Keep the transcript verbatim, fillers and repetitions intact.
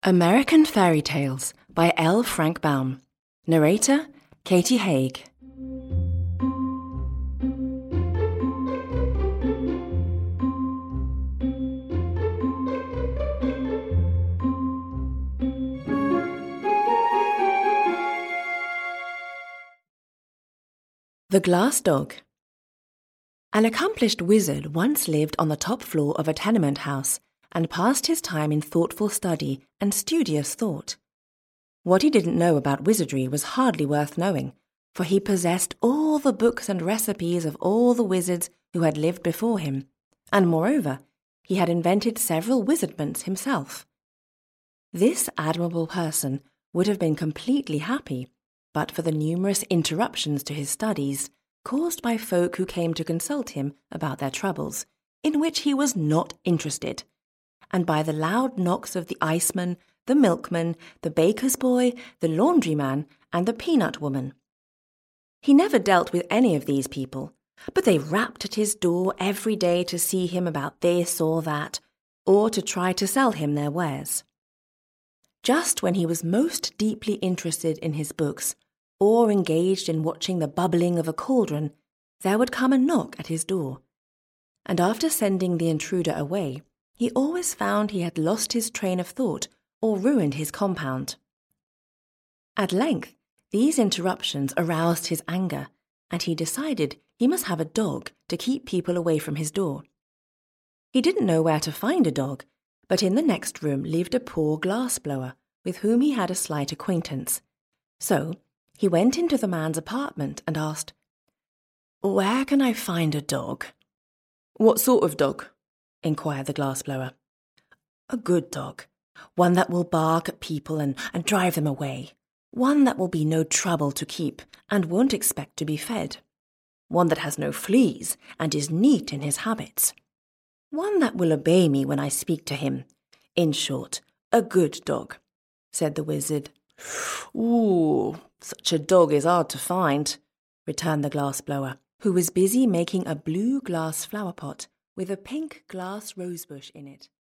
American Fairy Tales by L. Frank Baum. Narrator, Katie Haig. The Glass Dog. An accomplished wizard once lived on the top floor of a tenement house and passed his time in thoughtful study and studious thought. What he didn't know about wizardry was hardly worth knowing, for he possessed all the books and recipes of all the wizards who had lived before him, and moreover, he had invented several wizardments himself. This admirable person would have been completely happy, but for the numerous interruptions to his studies caused by folk who came to consult him about their troubles, in which he was not interested, and by the loud knocks of the iceman, the milkman, the baker's boy, the laundryman, and the peanut woman. He never dealt with any of these people, but they rapped at his door every day to see him about this or that, or to try to sell him their wares. Just when he was most deeply interested in his books, or engaged in watching the bubbling of a cauldron, there would come a knock at his door, and after sending the intruder away, he always found he had lost his train of thought or ruined his compound. At length, these interruptions aroused his anger, and he decided he must have a dog to keep people away from his door. He didn't know where to find a dog, but in the next room lived a poor glass-blower with whom he had a slight acquaintance. So he went into the man's apartment and asked, "Where can I find a dog?" "What sort of dog?" inquired the glass-blower. "A good dog, one that will bark at people and, and drive them away, one that will be no trouble to keep and won't expect to be fed, one that has no fleas and is neat in his habits, one that will obey me when I speak to him. In short, a good dog," said the wizard. "Ooh, such a dog is hard to find," returned the glass-blower, who was busy making a blue glass flower pot with a pink glass rosebush in it.